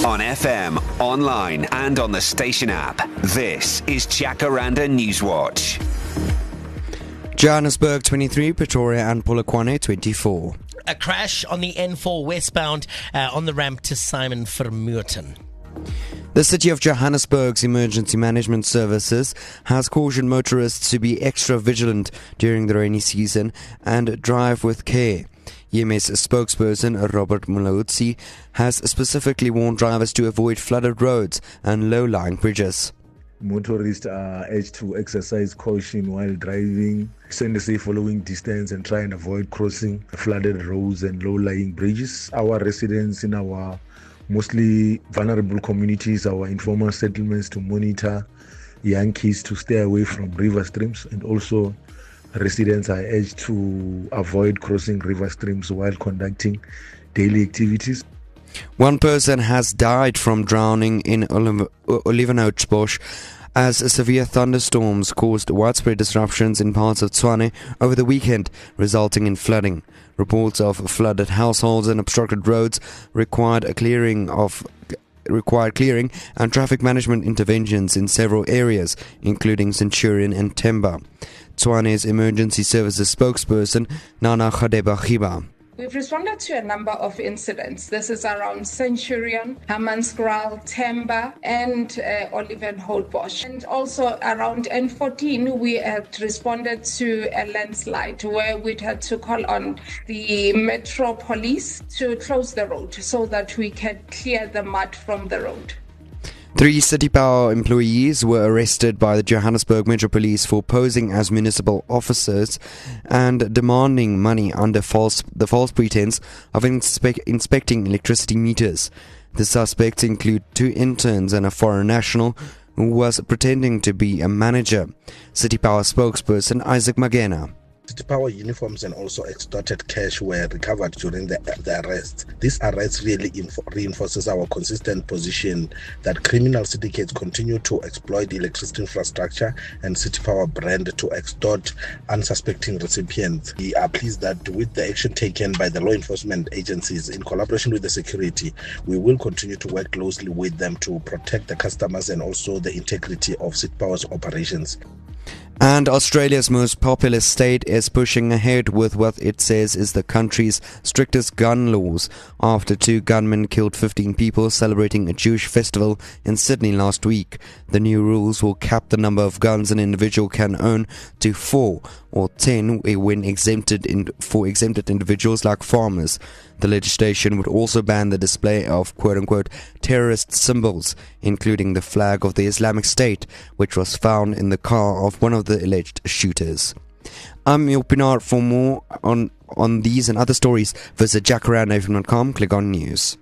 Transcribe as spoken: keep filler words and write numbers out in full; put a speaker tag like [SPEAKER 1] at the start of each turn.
[SPEAKER 1] On F M, online and on the station app, this is Jacaranda Newswatch.
[SPEAKER 2] Johannesburg twenty-three, Pretoria and Polokwane twenty-four.
[SPEAKER 3] A crash on the N four westbound uh, on the ramp to Simon Vermeulen.
[SPEAKER 2] The City of Johannesburg's Emergency Management Services has cautioned motorists to be extra vigilant during the rainy season and drive with care. E M S spokesperson Robert Mulaudzi has specifically warned drivers to avoid flooded roads and low-lying bridges.
[SPEAKER 4] Motorists are urged to exercise caution while driving, send a safe following distance and try and avoid crossing flooded roads and low-lying bridges. Our residents in our mostly vulnerable communities, our informal settlements, to monitor young kids to stay away from river streams, and also residents are urged to avoid crossing river streams while conducting daily activities.
[SPEAKER 2] One person has died from drowning in Olivenhoutbush as severe thunderstorms caused widespread disruptions in parts of Tshwane over the weekend, resulting in flooding. Reports of flooded households and obstructed roads required a clearing of required clearing and traffic management interventions in several areas, including Centurion and Temba. Tshwane's emergency services spokesperson Nana Khadeba Khiba.
[SPEAKER 5] We've responded to a number of incidents. This is around Centurion, Hammanskraal, Temba, and uh, Olivenhoutbush. And also around N fourteen, we had responded to a landslide where we had to call on the Metro Police to close the road so that we can clear the mud from the road.
[SPEAKER 2] Three City Power employees were arrested by the Johannesburg Metro Police for posing as municipal officers and demanding money under false the false pretense of inspe- inspecting electricity meters. The suspects include two interns and a foreign national who was pretending to be a manager. City Power spokesperson Isaac Magena.
[SPEAKER 6] City Power uniforms and also extorted cash were recovered during the, the arrest. This arrest really info- reinforces our consistent position that criminal syndicates continue to exploit the electricity infrastructure and City Power brand to extort unsuspecting recipients. We are pleased that with the action taken by the law enforcement agencies in collaboration with the security, we will continue to work closely with them to protect the customers and also the integrity of City Power's operations.
[SPEAKER 2] And Australia's most populous state is pushing ahead with what it says is the country's strictest gun laws after two gunmen killed fifteen people celebrating a Jewish festival in Sydney last week. The new rules will cap the number of guns an individual can own to four or ten when exempted in, for exempted individuals like farmers. The legislation would also ban the display of quote-unquote terrorist symbols, including the flag of the Islamic State, which was found in the car of one of the alleged shooters. I'm your Pinar. For more on, on these and other stories, visit jacaranda dot com, click on news.